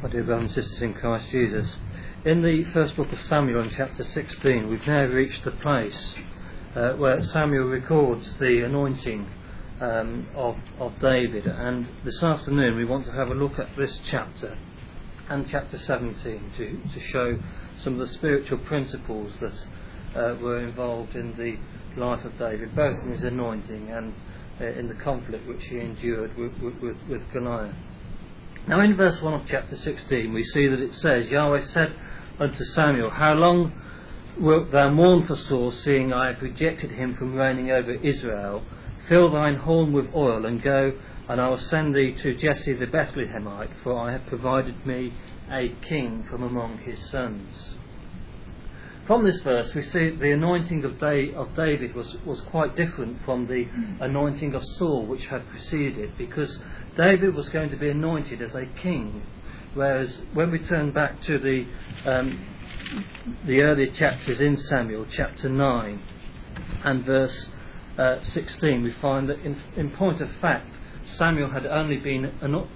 My dear brothers and sisters in Christ Jesus, in the first book of Samuel in chapter 16 we've now reached the place where Samuel records the anointing of David, and this afternoon we want to have a look at this chapter and chapter 17 to show some of the spiritual principles that were involved in the life of David, both in his anointing and in the conflict which he endured with Goliath. Now in verse 1 of chapter 16 we see that it says, Yahweh said unto Samuel, How long wilt thou mourn for Saul, seeing I have rejected him from reigning over Israel? Fill thine horn with oil, and go, and I will send thee to Jesse the Bethlehemite, for I have provided me a king from among his sons. From this verse we see the anointing of David was quite different from the anointing of Saul which had preceded it, because David was going to be anointed as a king, whereas when we turn back to the earlier chapters in Samuel, chapter 9 and verse 16, we find that in point of fact Saul had only been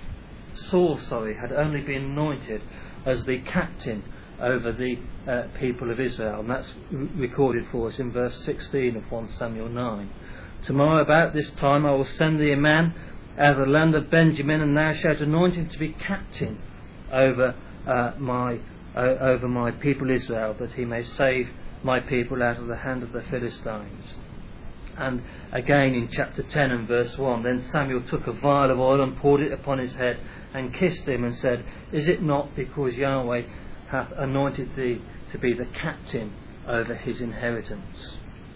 anointed as the captain over the people of Israel, and that's recorded for us in verse 16 of 1 Samuel 9. Tomorrow about this time I will send thee a man out of the land of Benjamin, and thou shalt anoint him to be captain over my people Israel, that he may save my people out of the hand of the Philistines. And again in chapter 10 and verse 1, then Samuel took a vial of oil and poured it upon his head and kissed him and said, Is it not because Yahweh hath anointed thee to be the captain over his inheritance?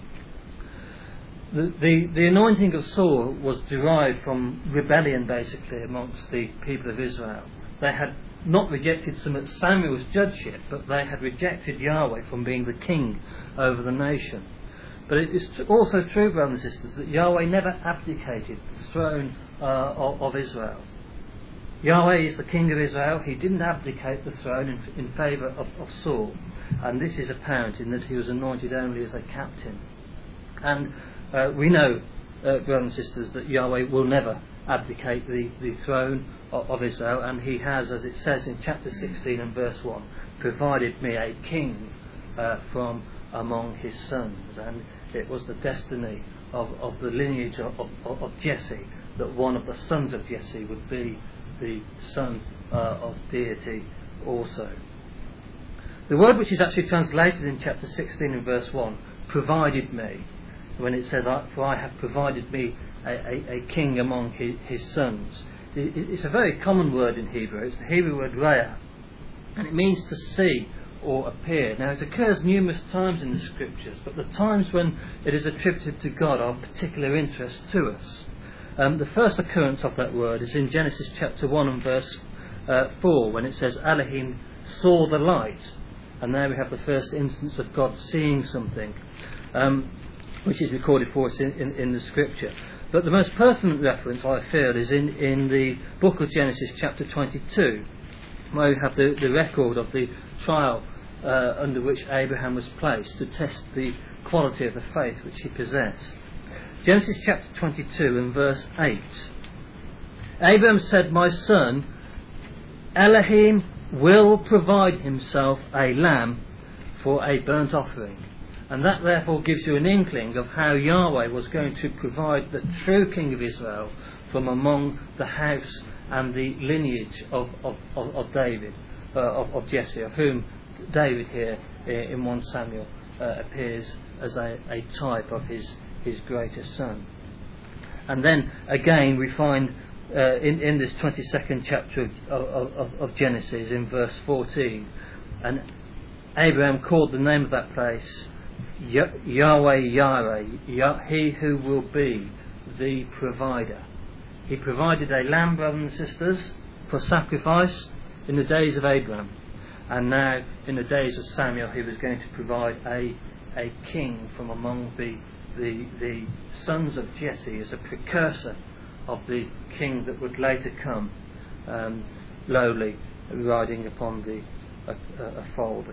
The anointing of Saul was derived from rebellion basically amongst the people of Israel. They had not rejected Samuel's judgeship, but they had rejected Yahweh from being the king over the nation. But it is also true, brothers and sisters, that Yahweh never abdicated the throne of Israel. Yahweh is the king of Israel. He didn't abdicate the throne in favour of Saul, and this is apparent in that he was anointed only as a captain. And we know, brothers and sisters, that Yahweh will never abdicate the throne of Israel, and he has, as it says in chapter 16 and verse 1, provided me a king from among his sons. And it was the destiny of the lineage of Jesse that one of the sons of Jesse would be the son of deity also. The word which is actually translated in chapter 16 and verse 1, provided me, when it says, For I have provided me a king among his sons. It's a very common word in Hebrew. It's the Hebrew word raya, and it means to see or appear. Now it occurs numerous times in the scriptures, but the times when it is attributed to God are of particular interest to us. The first occurrence of that word is in Genesis chapter 1 and verse 4, when it says Elohim saw the light, and there we have the first instance of God seeing something, which is recorded for us in the scripture. But the most pertinent reference, I feel, is in the book of Genesis chapter 22, where we have the record of the trial under which Abraham was placed to test the quality of the faith which he possessed. Genesis chapter 22 and verse 8. Abraham said, My son, Elohim will provide himself a lamb for a burnt offering. And that therefore gives you an inkling of how Yahweh was going to provide the true king of Israel from among the house and the lineage of David, of Jesse, of whom David here in 1 Samuel appears as a type of his greatest son. And then again we find in this 22nd chapter of Genesis in verse 14, and Abraham called the name of that place Yahweh Yireh, he who will be the provider. He provided a lamb, brothers and sisters, for sacrifice in the days of Abraham, and now in the days of Samuel he was going to provide a king from among the sons of Jesse as a precursor of the king that would later come, lowly, riding upon a foal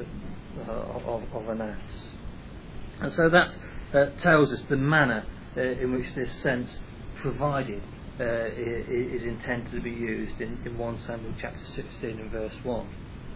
of an ass. And so that tells us the manner in which this sense provided is intended to be used in 1 Samuel chapter 16 and verse 1.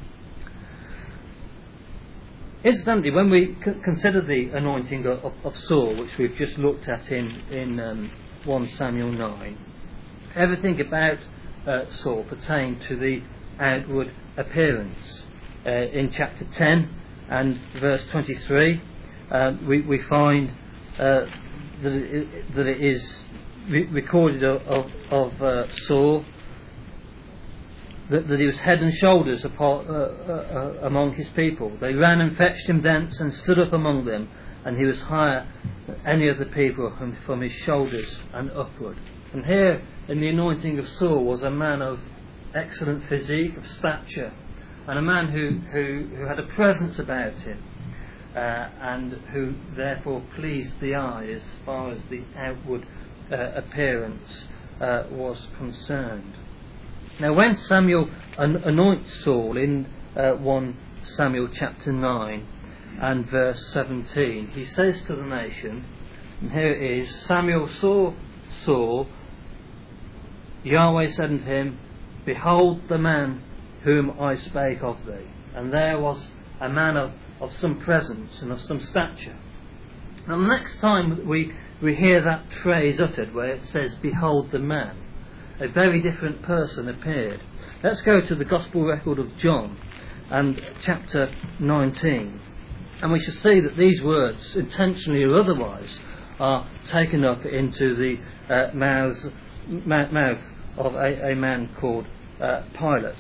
Incidentally, when we consider the anointing of Saul, which we've just looked at in 1 Samuel 9, everything about Saul pertained to the outward appearance. In chapter 10 and verse 23, we find that it is recorded of Saul that he was head and shoulders apart among his people. They ran and fetched him thence and stood up among them, and he was higher than any of the people from his shoulders and upward. And here in the anointing of Saul was a man of excellent physique, of stature, and a man who had a presence about him, and who therefore pleased the eye as far as the outward appearance was concerned. Now, when Samuel anoints Saul in 1 Samuel chapter 9 and verse 17, he says to the nation, and here it is, Samuel saw Saul, Yahweh said unto him, Behold the man whom I spake of thee. And there was a man of some presence and of some stature. And the next time we hear that phrase uttered where it says, Behold the man, a very different person appeared. Let's go to the Gospel record of John and chapter 19. And we shall see that these words, intentionally or otherwise, are taken up into the mouth of a man called Pilate.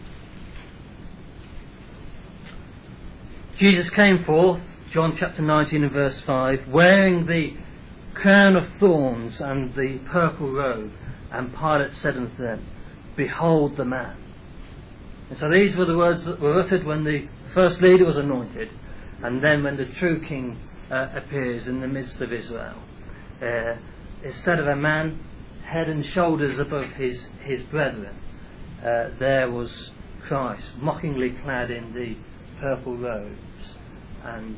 Jesus came forth, John chapter 19 and verse 5, wearing the crown of thorns and the purple robe. And Pilate said unto them, Behold the man. And so these were the words that were uttered when the first leader was anointed, and then when the true king appears in the midst of Israel. Instead of a man head and shoulders above his brethren, there was Christ, mockingly clad in the purple robes, and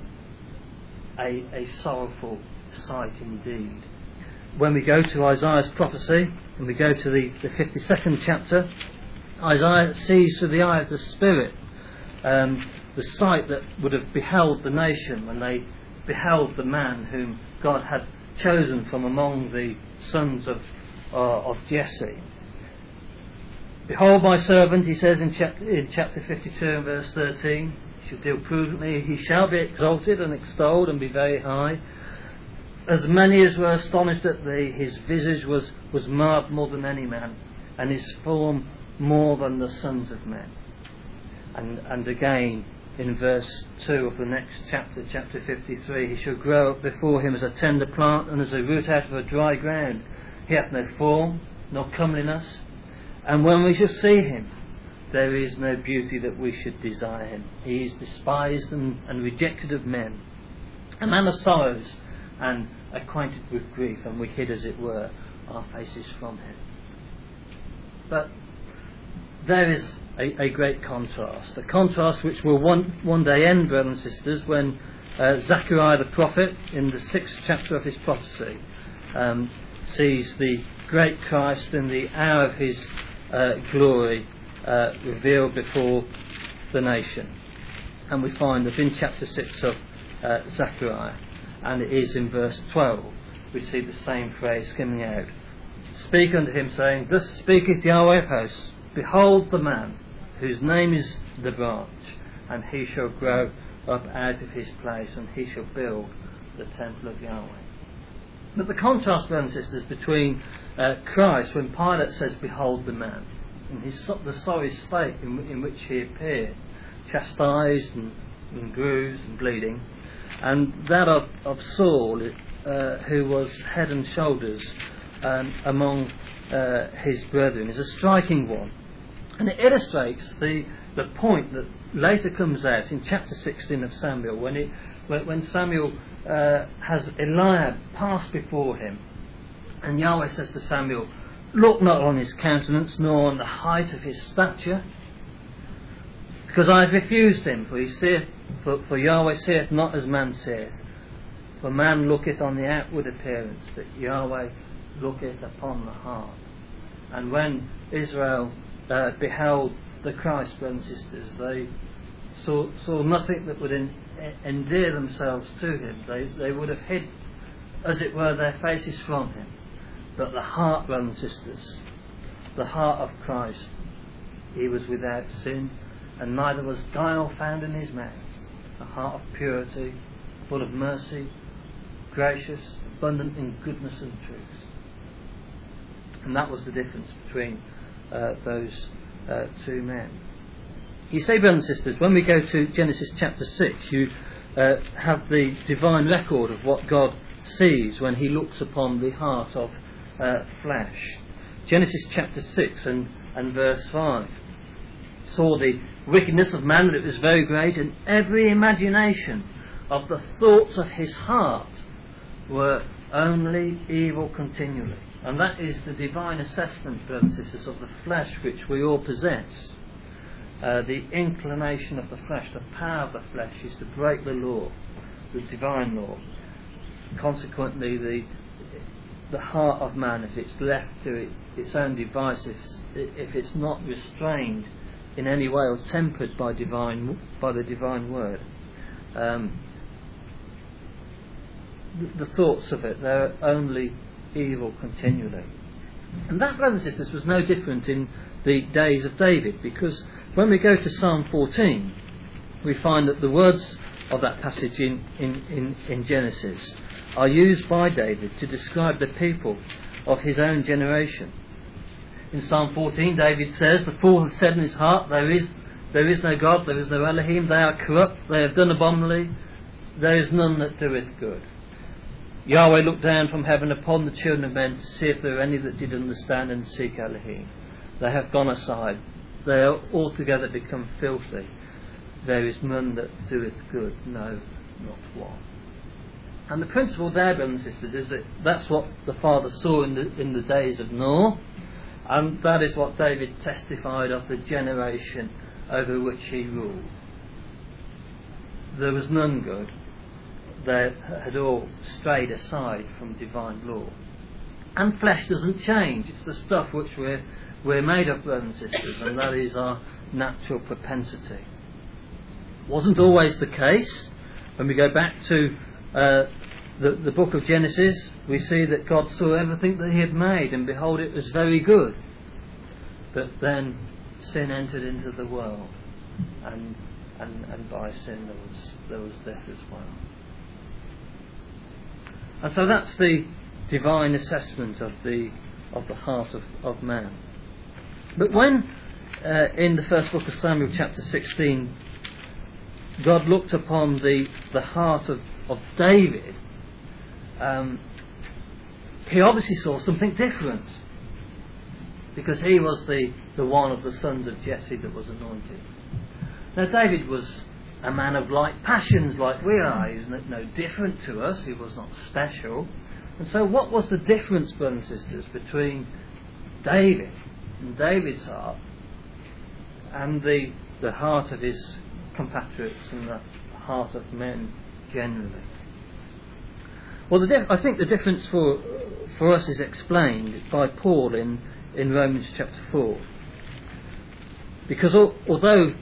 a sorrowful sight indeed. When we go to Isaiah's prophecy, and we go to the 52nd chapter, Isaiah sees through the eye of the Spirit the sight that would have beheld the nation when they beheld the man whom God had chosen from among the sons of Jesse. Behold my servant, he says in chapter 52 and verse 13, he shall deal prudently, he shall be exalted and extolled and be very high. As many as were astonished at thee, his visage was marred more than any man, and his form more than the sons of men. And again, in verse 2 of the next chapter, chapter 53, he shall grow up before him as a tender plant, and as a root out of a dry ground. He hath no form, nor comeliness, and when we shall see him, there is no beauty that we should desire him. He is despised and rejected of men, a man of sorrows, and acquainted with grief, and we hid, as it were, our faces from him. But there is a great contrast, a contrast which will one day end, brothers and sisters, when Zechariah the prophet, in the 6th chapter of his prophecy, sees the great Christ in the hour of his glory revealed before the nation. And we find that in chapter 6 of Zechariah, and it is in verse 12, we see the same phrase coming out. Speak unto him, saying, Thus speaketh Yahweh of hosts, Behold the man, whose name is the branch, and he shall grow up out of his place, and he shall build the temple of Yahweh. But the contrast, brothers and sisters, between Christ, when Pilate says, Behold the man, and the sorry state in which he appeared, chastised and bruised and bleeding, and that of Saul, who was head and shoulders among his brethren, is a striking one. And it illustrates the point that later comes out in chapter 16 of Samuel, when Samuel has Eliab pass before him, and Yahweh says to Samuel, Look not on his countenance, nor on the height of his stature, because I have refused him, for Yahweh seeth not as man seeth. For man looketh on the outward appearance, but Yahweh looketh upon the heart. And when Israel beheld the Christ, brothers and sisters, they saw nothing that would endear themselves to him. They would have hid, as it were, their faces from him. But the heart, brothers and sisters, the heart of Christ, he was without sin, and neither was guile found in his mouth. A heart of purity, full of mercy, gracious, abundant in goodness and truth. And that was the difference between those two men. You see, brothers and sisters, when we go to Genesis chapter 6, you have the divine record of what God sees when he looks upon the heart of flesh. Genesis chapter 6 and verse 5. Saw the wickedness of man, that it was very great, and every imagination of the thoughts of his heart were only evil continually. And that is the divine assessment, brothers and sisters, of the flesh which we all possess. The inclination of the flesh, the power of the flesh, is to break the law, the divine law. Consequently, the heart of man, if it's left to its own devices, if it's not restrained in any way or tempered by the divine word, the thoughts of it, they're only evil continually. And that, brothers and sisters, was no different in the days of David, because when we go to Psalm 14, we find that the words of that passage in Genesis are used by David to describe the people of his own generation. In Psalm 14, David says, "The fool hath said in his heart, there is no God, there is no Elohim, they are corrupt, they have done abominably, there is none that doeth good. Yahweh looked down from heaven upon the children of men to see if there were any that did understand and seek Elohim. They have gone aside, they are altogether become filthy. There is none that doeth good, no, not one." And the principle there, brothers and sisters, is that that's what the Father saw in the days of Noah, and that is what David testified of the generation over which he ruled. There was none good. They had all strayed aside from divine law. And flesh doesn't change. It's the stuff which we're made of, brothers and sisters, and that is our natural propensity. Wasn't always the case. When we go back to the book of Genesis, we see that God saw everything that he had made, and behold, it was very good. But then sin entered into the world, and by sin there was death as well. And so that's the divine assessment of the heart of man. But when in the first book of Samuel chapter 16 God looked upon the heart of David, he obviously saw something different, because he was the one of the sons of Jesse that was anointed. Now David was a man of like passions like we are. He's no different to us. He was not special. And so what was the difference, brothers and sisters, between David and David's heart and the heart of his compatriots and the heart of men generally? Well, I think the difference for us is explained by Paul in Romans chapter 4. Because although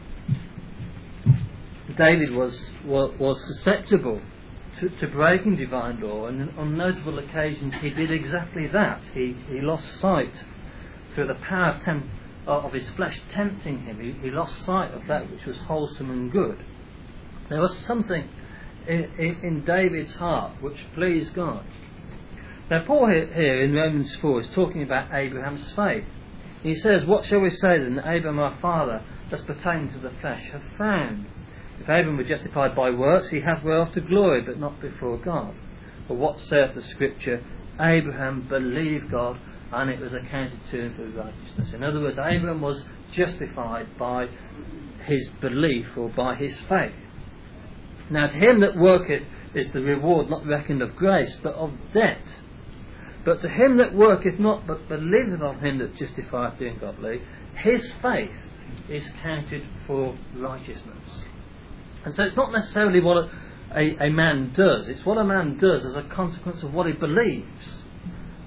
David was susceptible to breaking divine law, and on notable occasions he did exactly that. He lost sight through the power of his flesh tempting him. He lost sight of that which was wholesome and good. There was something in David's heart which pleased God. Now Paul here in Romans 4 is talking about Abraham's faith. He says, "What shall we say then that Abraham our father, as pertaining to the flesh, hath found? If Abraham were justified by works, he hath whereof to glory, but not before God. For what saith the Scripture? Abraham believed God, and it was accounted to him for righteousness." In other words, Abraham was justified by his belief or by his faith. Now to him that worketh is the reward not reckoned of grace, but of debt. But to him that worketh not, but believeth on him that justifieth the ungodly, his faith is counted for righteousness. And so it's not necessarily what a man does, it's what a man does as a consequence of what he believes.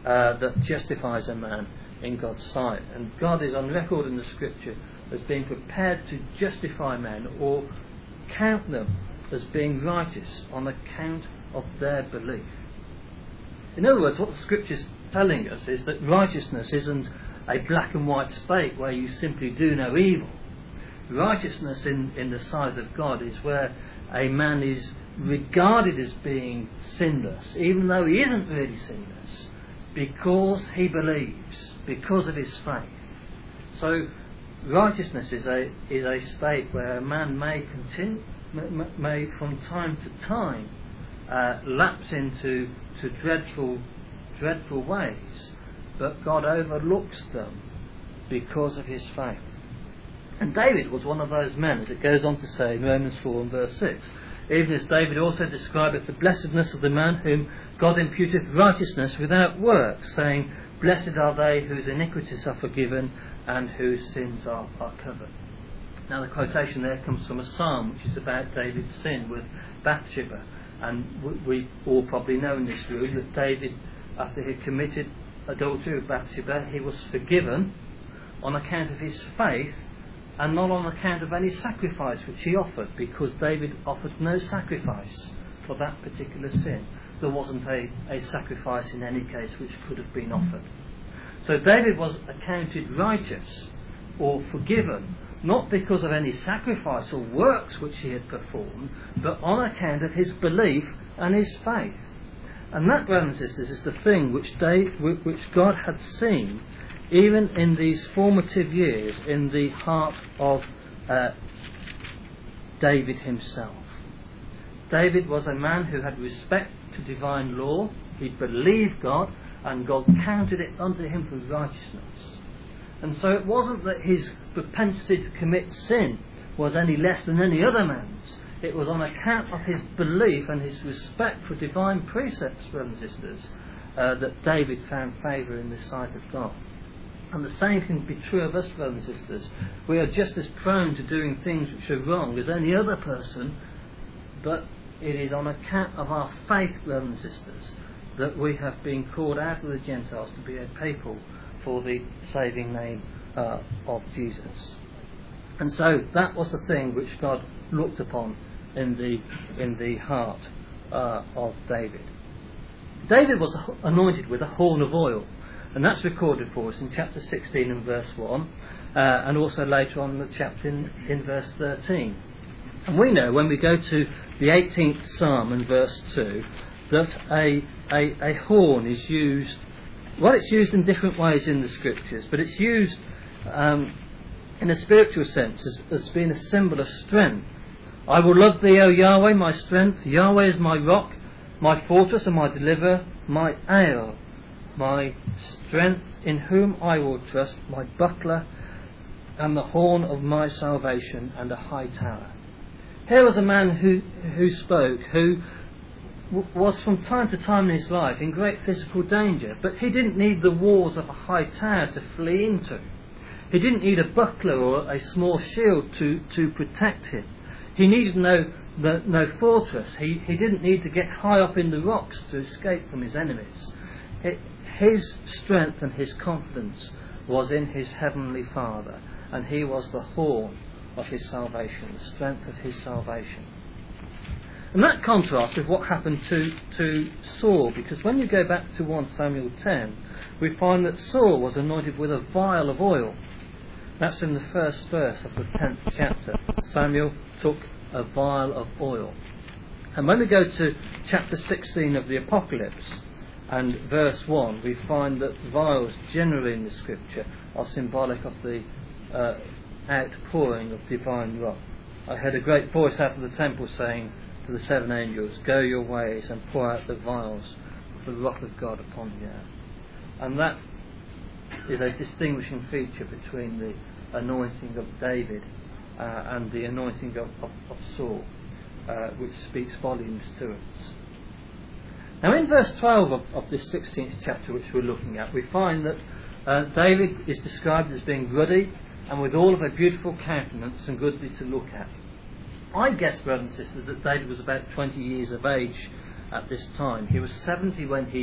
that justifies a man in God's sight. And God is on record in the Scripture as being prepared to justify men or count them as being righteous on account of their belief. In other words, what the Scripture's telling us is that righteousness isn't a black and white state where you simply do no evil. Righteousness in the sight of God is where a man is regarded as being sinless, even though he isn't really sinless, because he believes, because of his faith. So righteousness is a state where a man may from time to time lapse into dreadful ways, but God overlooks them because of his faith. And David was one of those men, as it goes on to say in Romans 4 and verse 6. Even as David also describeth the blessedness of the man whom God imputeth righteousness without works, saying, Blessed are they whose iniquities are forgiven and whose sins are covered. Now the quotation there comes from a psalm which is about David's sin with Bathsheba. And we all probably know in this room that David, after he committed adultery with Bathsheba, he was forgiven on account of his faith and not on account of any sacrifice which he offered, because David offered no sacrifice for that particular sin. There wasn't a sacrifice in any case which could have been offered. So David was accounted righteous or forgiven, not because of any sacrifice or works which he had performed, but on account of his belief and his faith. And that, brothers and sisters, is the thing which God had seen even in these formative years in the heart of David himself. David was a man who had respect to divine law. He believed God, and God counted it unto him for righteousness. And so it wasn't that his propensity to commit sin was any less than any other man's. It was on account of his belief and his respect for divine precepts, brothers and sisters, that David found favour in the sight of God. And the same can be true of us, brothers and sisters. We are just as prone to doing things which are wrong as any other person, but it is on account of our faith, brothers and sisters, that we have been called out of the Gentiles to be a people for the saving name of Jesus. And so that was the thing which God looked upon in the heart of David. David was anointed with a horn of oil, and that's recorded for us in chapter 16 and verse 1, and also later on in the chapter in verse 13. And we know when we go to the 18th Psalm and verse 2 that a horn is used. Well, it's used in different ways in the Scriptures, but it's used in a spiritual sense as being a symbol of strength. I will love thee, O Yahweh, my strength. Yahweh is my rock, my fortress and my deliverer, my ale, my strength, in whom I will trust, my buckler and the horn of my salvation and a high tower. Here was a man who spoke, who was from time to time in his life in great physical danger, but he didn't need the walls of a high tower to flee into. He didn't need a buckler or a small shield to protect him. He needed no fortress. He didn't need to get high up in the rocks to escape from his enemies. His strength and his confidence was in his heavenly Father, and he was the horn of his salvation, the strength of his salvation. And that contrasts with what happened to Saul, because when you go back to 1 Samuel 10, we find that Saul was anointed with a vial of oil. That's in the first verse of the 10th chapter. Samuel took a vial of oil. And when we go to chapter 16 of the Apocalypse and verse 1, we find that vials generally in the Scripture are symbolic of the outpouring of divine wrath. I heard a great voice out of the temple saying to the 7 angels, Go your ways and pour out the vials of the wrath of God upon the earth. And that is a distinguishing feature between the anointing of David and the anointing of Saul, which speaks volumes to us. Now in verse 12 of this 16th chapter which we're looking at, we find that David is described as being ruddy and with all of a beautiful countenance and goodly to look at. I guess, brothers and sisters, that David was about 20 years of age at this time. He was 70 when he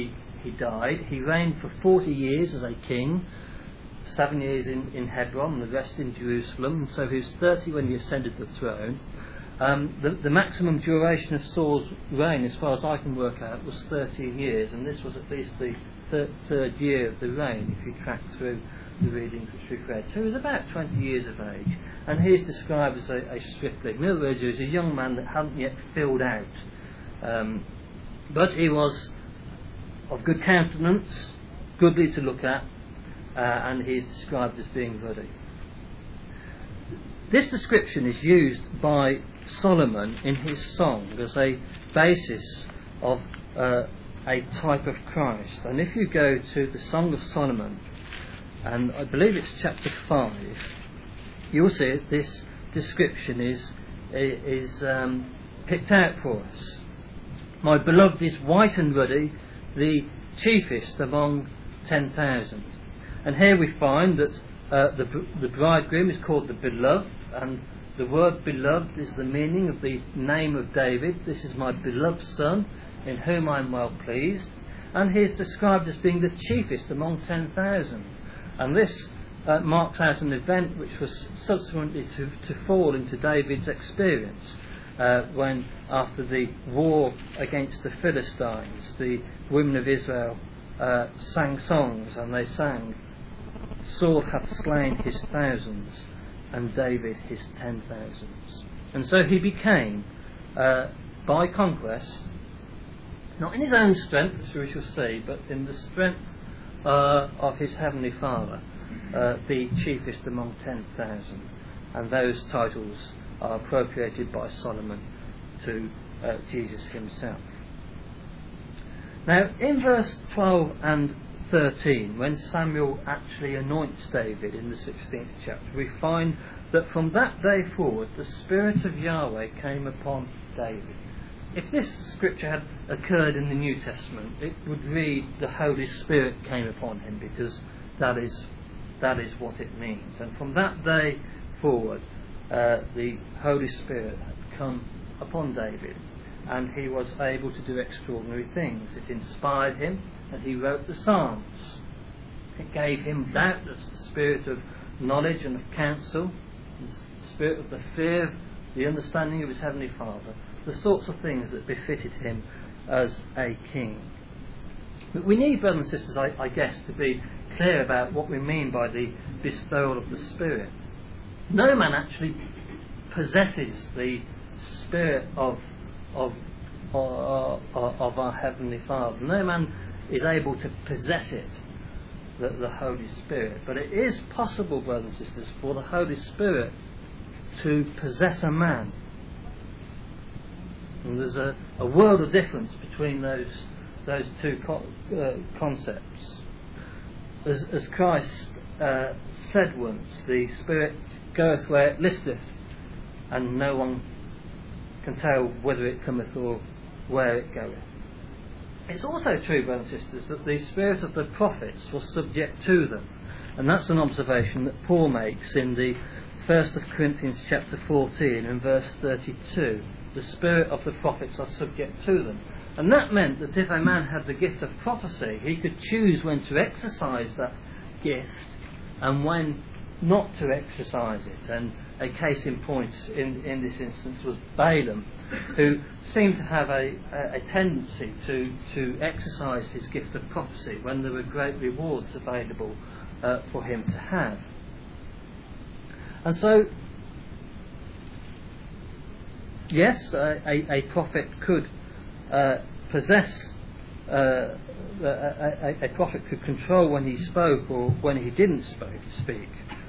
he died. He reigned for 40 years as a king, 7 years in Hebron and the rest in Jerusalem, and so he was 30 when he ascended the throne. The maximum duration of Saul's reign, as far as I can work out, was 13 years, and this was at least the third year of the reign, if you track through the readings which we've read. So he was about 20 years of age, and he is described as a stripling. In other words, he was a young man that hadn't yet filled out. But he was of good countenance, goodly to look at, and he is described as being ruddy. This description is used by Solomon in his song as a basis of a type of Christ. And if you go to the Song of Solomon, and I believe it's chapter 5, you'll see this description is picked out for us. My beloved is white and ruddy, the chiefest among 10,000. And here we find that the bridegroom is called the beloved, and the word beloved is the meaning of the name of David. This is my beloved son, in whom I am well pleased. And he is described as being the chiefest among 10,000. And this marks out an event which was subsequently to fall into David's experience, when, after the war against the Philistines, the women of Israel sang songs, and they sang, Saul hath slain his thousands, and David his 10,000s. And so he became, by conquest, not in his own strength, as we shall see, but in the strength of his heavenly Father, the chiefest among 10,000. And those titles are appropriated by Solomon to Jesus himself. Now, in verse 12 and 13, when Samuel actually anoints David in the 16th chapter, we find that from that day forward the Spirit of Yahweh came upon David. If this scripture had occurred in the New Testament, it would read the Holy Spirit came upon him, because that is what it means. And from that day forward, the Holy Spirit had come upon David, and he was able to do extraordinary things. It inspired him, and he wrote the Psalms. It gave him doubtless the spirit of knowledge and of counsel, the spirit of the fear, the understanding of his heavenly Father, the sorts of things that befitted him as a king. But we need, brothers and sisters, I guess, to be clear about what we mean by the bestowal of the Spirit. No man actually possesses the Spirit of our Heavenly Father. No man is able to possess it, the Holy Spirit. But it is possible, brothers and sisters, for the Holy Spirit to possess a man. And there's a world of difference between those two concepts. As Christ said once, the Spirit goeth where it listeth, and no one can tell whither it cometh or where it goeth. It's also true, brothers and sisters, that the spirit of the prophets was subject to them, and that's an observation that Paul makes in the 1st of Corinthians chapter 14 and verse 32. The spirit of the prophets are subject to them. And that meant that if a man had the gift of prophecy, he could choose when to exercise that gift and when not to exercise it. And a case in point in this instance was Balaam, who seemed to have a tendency to exercise his gift of prophecy when there were great rewards available for him to have. And so, yes, a prophet could possess, a prophet could control when he spoke or when he didn't speak.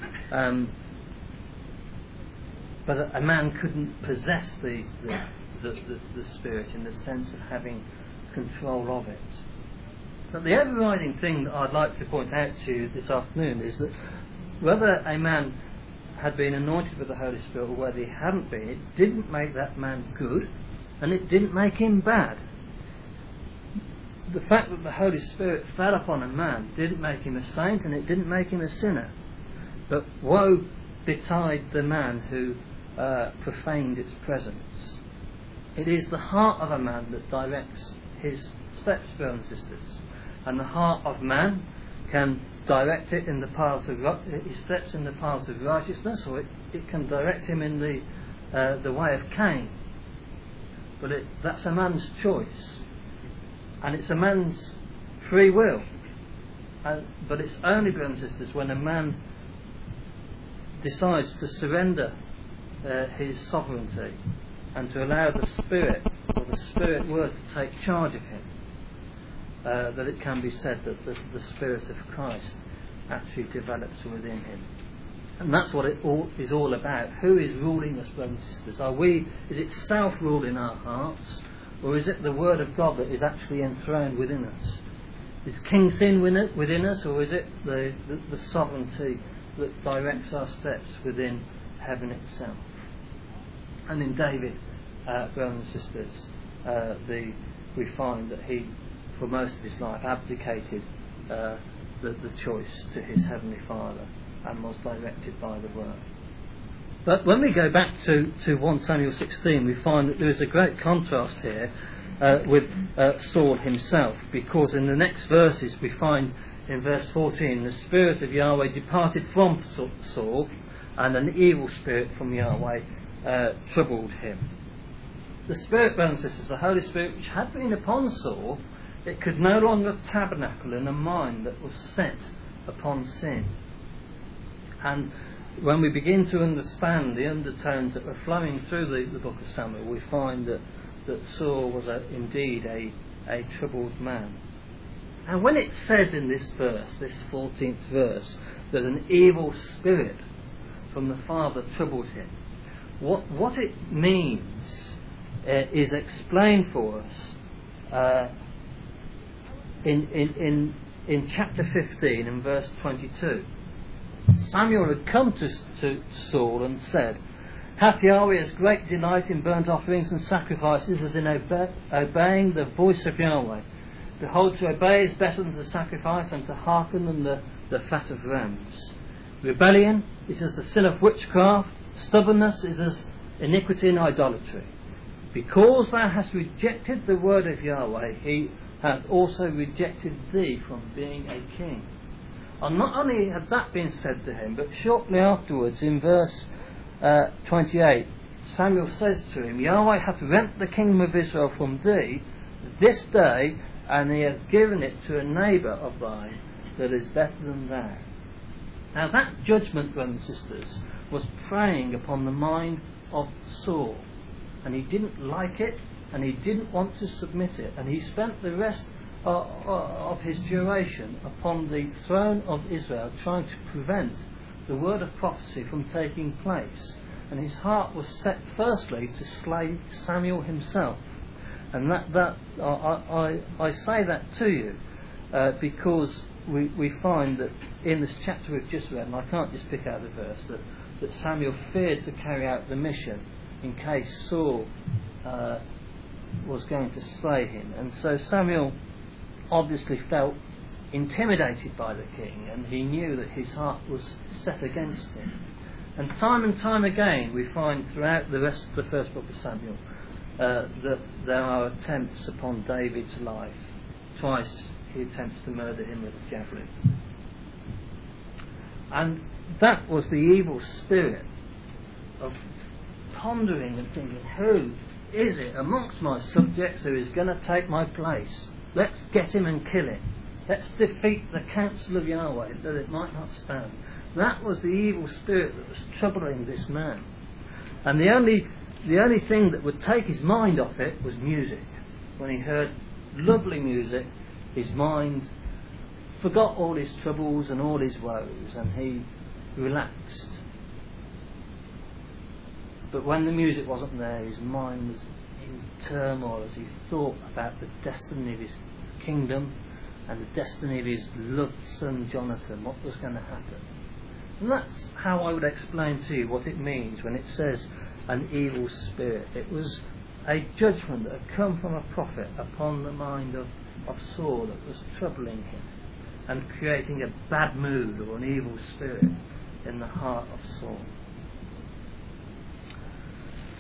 But a man couldn't possess the Spirit in the sense of having control of it. But the overriding thing that I'd like to point out to you this afternoon is that whether a man had been anointed with the Holy Spirit or whether he hadn't been, it didn't make that man good, and it didn't make him bad. The fact that the Holy Spirit fell upon a man didn't make him a saint, and it didn't make him a sinner. But woe betide the man who profaned its presence. It is the heart of a man that directs his steps, brothers and sisters. And the heart of man can direct it in the paths of his steps in the paths of righteousness, or it can direct him in the way of Cain. But that's a man's choice, and it's a man's free will. But it's only, brothers and sisters, when a man decides to surrender his sovereignty and to allow the Spirit or the Spirit word to take charge of him, that it can be said that the Spirit of Christ actually develops within him. And that's what it all is all about. Who is ruling us, brothers and sisters? Is it self-rule in our hearts, or is it the Word of God that is actually enthroned within us? Is King Sin within us, or is it the sovereignty that directs our steps within heaven itself? And in David, brothers and sisters, we find that he, for most of his life, abdicated the choice to his Heavenly Father and was directed by the Word. But when we go back to 1 Samuel 16, we find that there is a great contrast here with Saul himself, because in the next verses we find in verse 14, the Spirit of Yahweh departed from Saul, and an evil spirit from Yahweh troubled him. The Spirit, brothers and sisters, the Holy Spirit, which had been upon Saul, it could no longer tabernacle in a mind that was set upon sin. And when we begin to understand the undertones that were flowing through the book of Samuel, we find that Saul was indeed a troubled man. And when it says in this verse, this 14th verse, that an evil spirit from the Father troubled him, what it means is explained for us in chapter 15 and verse 22. Samuel had come to Saul and said, "Hath Yahweh as great delight in burnt offerings and sacrifices as in obeying the voice of Yahweh? Behold, to obey is better than to sacrifice, and to hearken than the fat of rams. Rebellion is as the sin of witchcraft, stubbornness is as iniquity and idolatry. Because thou hast rejected the word of Yahweh, he hath also rejected thee from being a king." And not only had that been said to him, but shortly afterwards in verse 28, Samuel says to him, "Yahweh hath rent the kingdom of Israel from thee this day, and he hath given it to a neighbour of thine that is better than thou." Now that judgment, brothers and sisters, was preying upon the mind of Saul, and he didn't like it, and he didn't want to submit it, and he spent the rest of his duration upon the throne of Israel trying to prevent the word of prophecy from taking place. And his heart was set firstly to slay Samuel himself. And I say that to you because we find that in this chapter we've just read, and I can't just pick out the verse, that Samuel feared to carry out the mission in case Saul was going to slay him. And so Samuel obviously felt intimidated by the king, and he knew that his heart was set against him. And time again we find throughout the rest of the first book of Samuel that there are attempts upon David's life. Twice he attempts to murder him with a javelin. And that was the evil spirit of pondering and thinking, who is it amongst my subjects who is going to take my place? Let's get him and kill him. Let's defeat the counsel of Yahweh that it might not stand. That was the evil spirit that was troubling this man. And the only thing that would take his mind off it was music. When he heard lovely music, his mind forgot all his troubles and all his woes, and he relaxed. But when the music wasn't there, his mind was in turmoil as he thought about the destiny of his kingdom and the destiny of his loved son Jonathan, what was going to happen. And that's how I would explain to you what it means when it says an evil spirit. It was a judgment that had come from a prophet upon the mind of Saul that was troubling him and creating a bad mood or an evil spirit in the heart of Saul.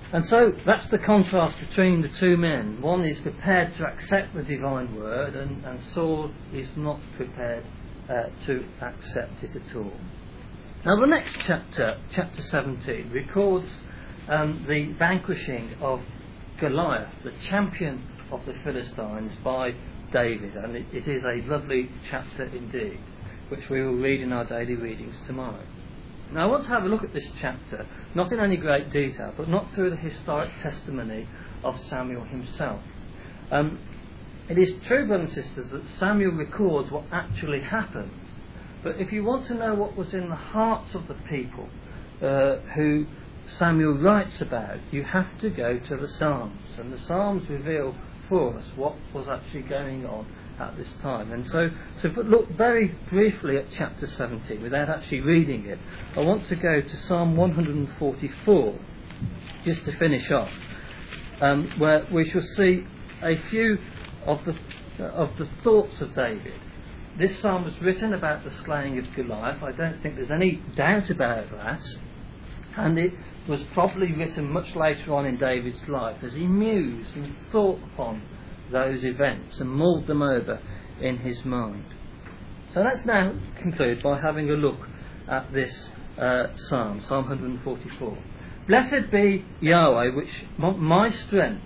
And so that's the contrast between the two men. One is prepared to accept the divine word, and Saul is not prepared to accept it at all. Now the next chapter, chapter 17, records the vanquishing of Goliath, the champion of the Philistines, by David, and it is a lovely chapter indeed, which we will read in our daily readings tomorrow. Now I want to have a look at this chapter, not in any great detail, but not through the historic testimony of Samuel himself. It is true, brothers and sisters, that Samuel records what actually happened, but if you want to know what was in the hearts of the people who Samuel writes about, you have to go to the Psalms, and the Psalms reveal for us what was actually going on at this time. And so if we look very briefly at chapter 17 without actually reading it, I want to go to Psalm 144 just to finish off, where we shall see a few of the thoughts of David. This psalm was written about the slaying of Goliath. I don't think there's any doubt about that, and it was probably written much later on in David's life as he mused and thought upon those events and mulled them over in his mind. So let's now conclude by having a look at this psalm, Psalm 144. Blessed be Yahweh, which my strength,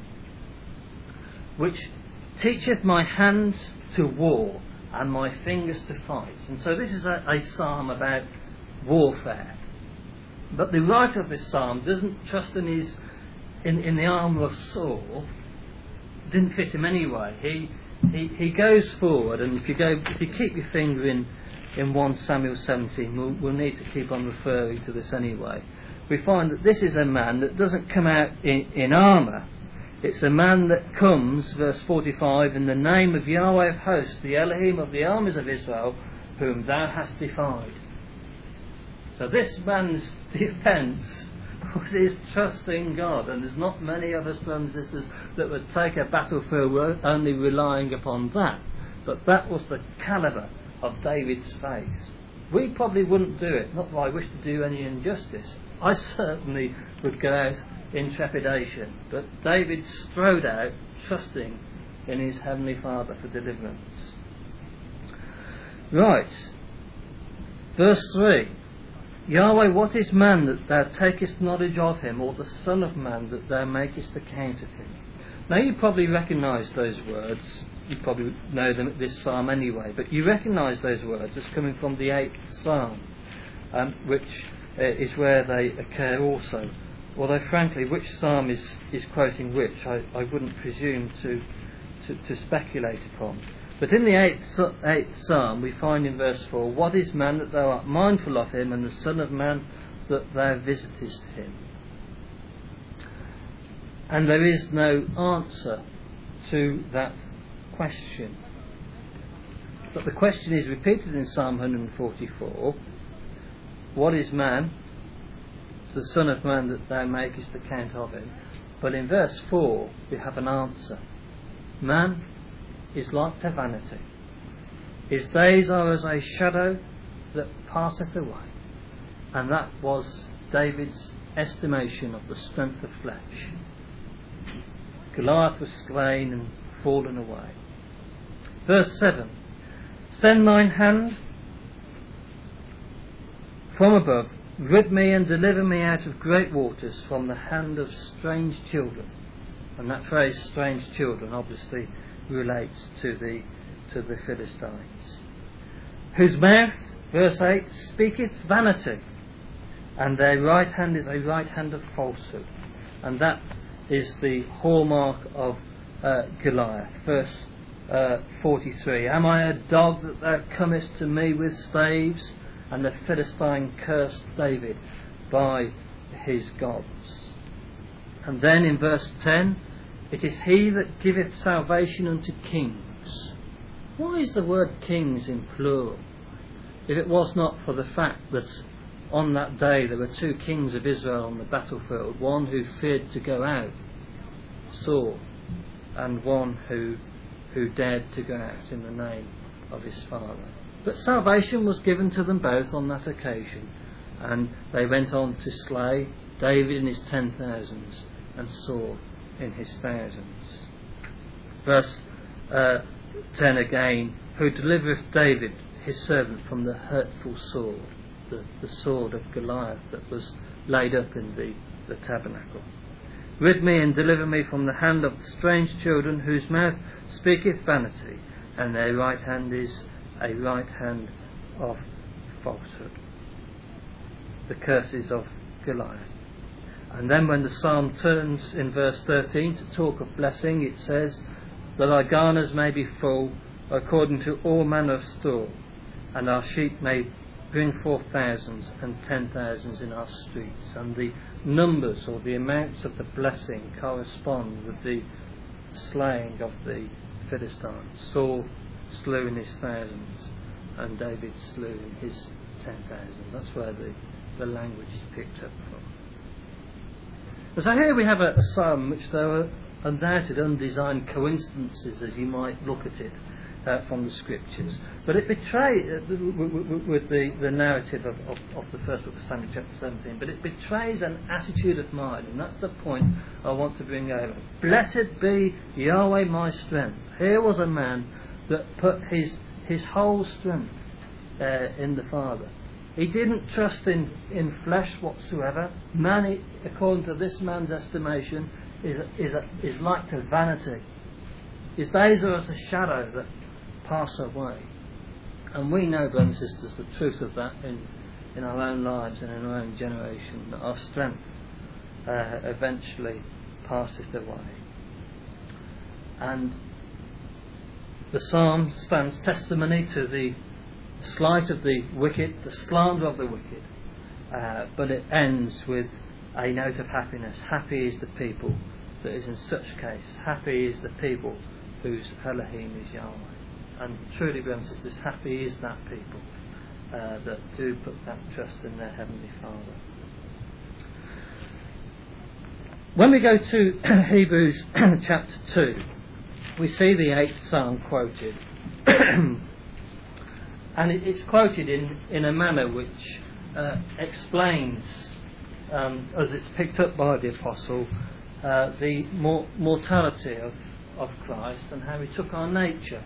which teacheth my hands to war and my fingers to fight. And so this is a psalm about warfare. But the writer of this psalm doesn't trust in the armour of Saul. Didn't fit him anyway. He goes forward, and if you keep your finger in 1 Samuel 17, we'll need to keep on referring to this anyway. We find that this is a man that doesn't come out in armour. It's a man that comes, verse 45, in the name of Yahweh of hosts, the Elohim of the armies of Israel, whom thou hast defied. So this man's defence was his trust in God, and there's not many of us, brothers and sisters, that would take a battlefield only relying upon that. But that was the calibre of David's faith. We probably wouldn't do it, not that I wish to do any injustice. I certainly would go out in trepidation, but David strode out trusting in his Heavenly Father for deliverance. Right, verse 3. Yahweh, what is man that thou takest knowledge of him, or the son of man that thou makest account of him? Now you probably recognise those words. You probably know them at this psalm anyway, but you recognise those words as coming from the 8th psalm, which is where they occur also. Although frankly, which psalm is quoting which, I wouldn't presume to speculate upon. But in the 8th psalm we find in verse 4, what is man that thou art mindful of him, and the son of man that thou visitest him? And there is no answer to that question. But the question is repeated in Psalm 144, what is man, the son of man that thou makest account of him? But in verse 4 we have an answer. Man is like to vanity. His days are as a shadow that passeth away. And that was David's estimation of the strength of flesh. Goliath was slain and fallen away. Verse 7. Send thine hand from above, rid me and deliver me out of great waters, from the hand of strange children. And that phrase, strange children, obviously relates to the Philistines, whose mouth, verse 8, speaketh vanity, and their right hand is a right hand of falsehood. And that is the hallmark of Goliath. Verse 43, am I a dog that thou comest to me with staves? And the Philistine cursed David by his gods. And then in verse 10, it is he that giveth salvation unto kings. Why is the word kings in plural? If it was not for the fact that on that day there were 2 kings of Israel on the battlefield, one who feared to go out, Saul, and one who dared to go out in the name of his father. But salvation was given to them both on that occasion, and they went on to slay David in his 10,000s, and Saul in his thousands. Verse 10 again, who delivereth David his servant from the hurtful sword, the sword of Goliath that was laid up in the tabernacle. Rid me and deliver me from the hand of the strange children, whose mouth speaketh vanity, and their right hand is a right hand of falsehood. The curses of Goliath. And then when the psalm turns in verse 13 to talk of blessing, it says, that our garners may be full according to all manner of store, and our sheep may bring forth thousands and 10,000s in our streets. And the numbers or the amounts of the blessing correspond with the slaying of the Philistines. Saul slew in his thousands, and David slew in his 10,000s. That's where the language is picked up from. So here we have a psalm which there are undoubted undesigned coincidences, as you might look at it from the scriptures, but it betrays with the narrative of the first book of Samuel chapter 17, but it betrays an attitude of mind, and that's the point I want to bring over. Blessed be Yahweh my strength. Here was a man that put his whole strength in the Father. He didn't trust in flesh whatsoever. Man, according to this man's estimation, is like to vanity. His days are as a shadow that pass away. And we know, brothers and sisters, the truth of that in our own lives and in our own generation, that our strength eventually passeth away. And the psalm stands testimony to the slight of the wicked, the slander of the wicked, but it ends with a note of happiness. Happy is the people that is in such case. Happy is the people whose Elohim is Yahweh. And truly, brothers and sisters, happy is that people that do put that trust in their Heavenly Father. When we go to Hebrews chapter 2, we see the 8th psalm quoted. And it's quoted in a manner which explains, as it's picked up by the Apostle, the mortality of Christ and how he took our nature.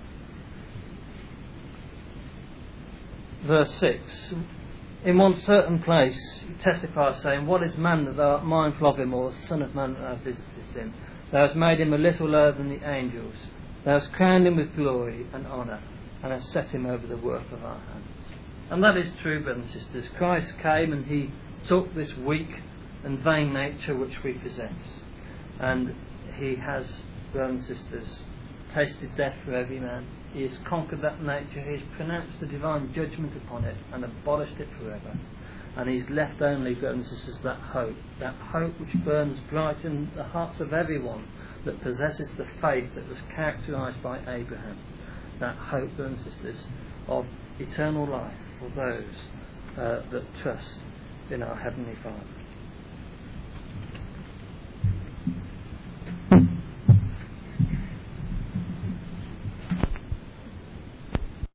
Verse 6, in one certain place he testifies, saying, what is man that thou art mindful of him, or the son of man that thou visitest him? Thou hast made him a little lower than the angels. Thou hast crowned him with glory and honour, and hast set him over the work of our hands. And that is true, brothers and sisters. Christ came and he took this weak and vain nature which we possess, and he has, brothers and sisters, tasted death for every man. He has conquered that nature. He has pronounced the divine judgment upon it and abolished it forever. And he's left only, brothers and sisters, that hope which burns bright in the hearts of everyone that possesses the faith that was characterised by Abraham. That hope, brothers and sisters, of eternal life for those that trust in our Heavenly Father.